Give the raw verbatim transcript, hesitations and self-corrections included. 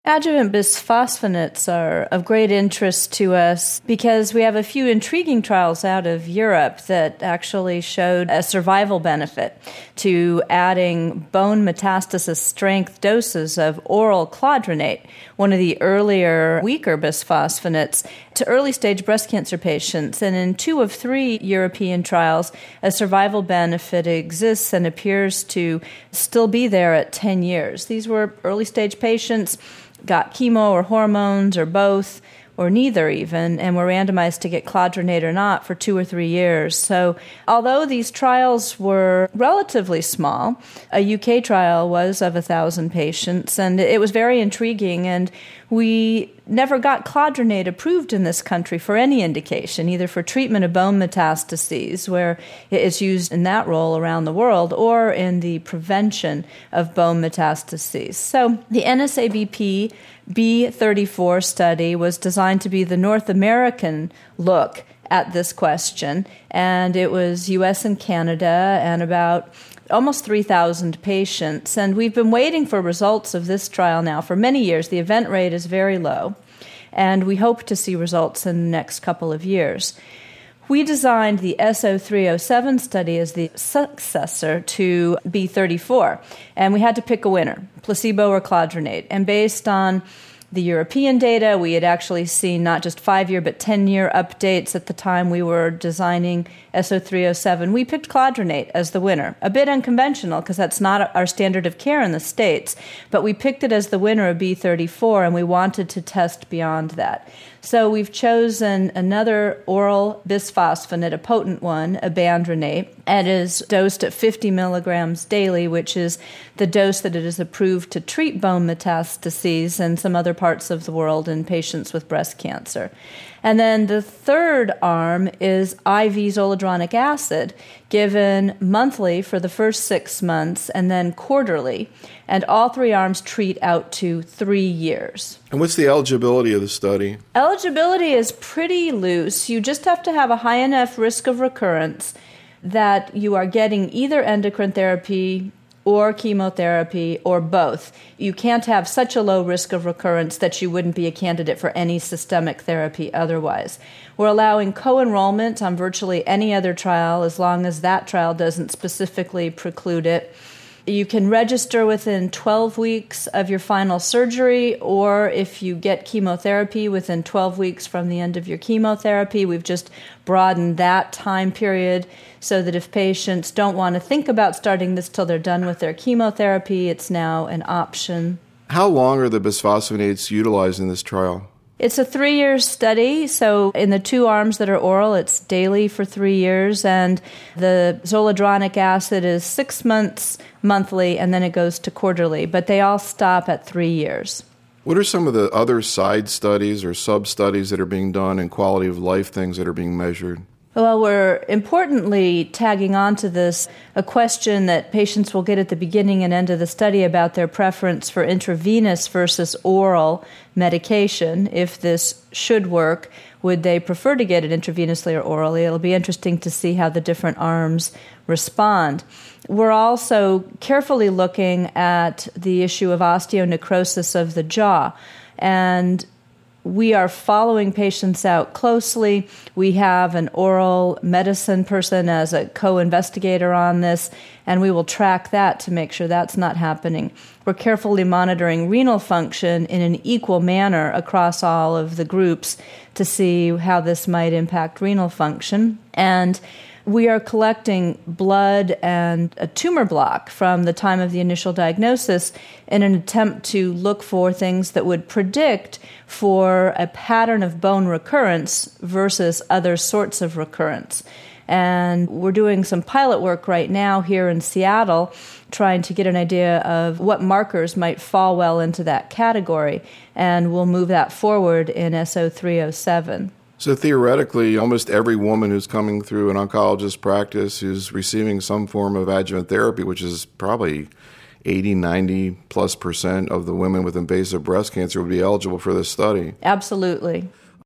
Adjuvant bisphosphonates are of great interest to us because we have a few intriguing trials out of Europe that actually showed a survival benefit to adding bone metastasis strength doses of oral cladronate, one of the earlier weaker bisphosphonates, to early-stage breast cancer patients. And in two of three European trials, a survival benefit exists and appears to still be there at ten years. These were early-stage patients, got chemo or hormones or both, or neither even, and were randomized to get cladronate or not for two or three years. So although these trials were relatively small, a U K trial was of one thousand patients, and it was very intriguing, and we never got cladronate approved in this country for any indication, either for treatment of bone metastases, where it is used in that role around the world, or in the prevention of bone metastases. So the N S A B P B thirty-four study was designed to be the North American look at this question, and it was U S and Canada and about almost three thousand patients. And we've been waiting for results of this trial now for many years. The event rate is very low, and we hope to see results in the next couple of years. We designed the S O three oh seven study as the successor to B thirty-four, and we had to pick a winner, placebo or cladronate. And based on the European data, we had actually seen not just five-year but ten-year updates at the time we were designing S O three oh seven. We picked cladronate as the winner. A bit unconventional because that's not our standard of care in the States, but we picked it as the winner of B thirty-four, and we wanted to test beyond that. So we've chosen another oral bisphosphonate, a potent one, abandronate, and is dosed at fifty milligrams daily, which is the dose that it is approved to treat bone metastases in some other parts of the world in patients with breast cancer. And then the third arm is I V zoledronic acid, given monthly for the first six months and then quarterly. And all three arms treat out to three years. And what's the eligibility of the study? Eligibility is pretty loose. You just have to have a high enough risk of recurrence that you are getting either endocrine therapy or chemotherapy, or both. You can't have such a low risk of recurrence that you wouldn't be a candidate for any systemic therapy otherwise. We're allowing co-enrollment on virtually any other trial as long as that trial doesn't specifically preclude it. You can register within twelve weeks of your final surgery, or if you get chemotherapy within twelve weeks from the end of your chemotherapy. We've just broadened that time period so that if patients don't want to think about starting this till they're done with their chemotherapy, it's now an option. How long are the bisphosphonates utilized in this trial? It's a three-year study, so in the two arms that are oral, it's daily for three years, and the zoledronic acid is six months monthly, and then it goes to quarterly, but they all stop at three years. What are some of the other side studies or sub-studies that are being done and quality of life things that are being measured? Well, we're importantly tagging on to this a question that patients will get at the beginning and end of the study about their preference for intravenous versus oral medication. If this should work, would they prefer to get it intravenously or orally? It'll be interesting to see how the different arms respond. We're also carefully looking at the issue of osteonecrosis of the jaw, and we are following patients out closely. We have an oral medicine person as a co-investigator on this, and we will track that to make sure that's not happening. We're carefully monitoring renal function in an equal manner across all of the groups to see how this might impact renal function. And we are collecting blood and a tumor block from the time of the initial diagnosis in an attempt to look for things that would predict for a pattern of bone recurrence versus other sorts of recurrence. And we're doing some pilot work right now here in Seattle, trying to get an idea of what markers might fall well into that category, and we'll move that forward in S O three oh seven. So theoretically, almost every woman who's coming through an oncologist practice who's receiving some form of adjuvant therapy, which is probably eighty, ninety plus percent of the women with invasive breast cancer, would be eligible for this study. Absolutely.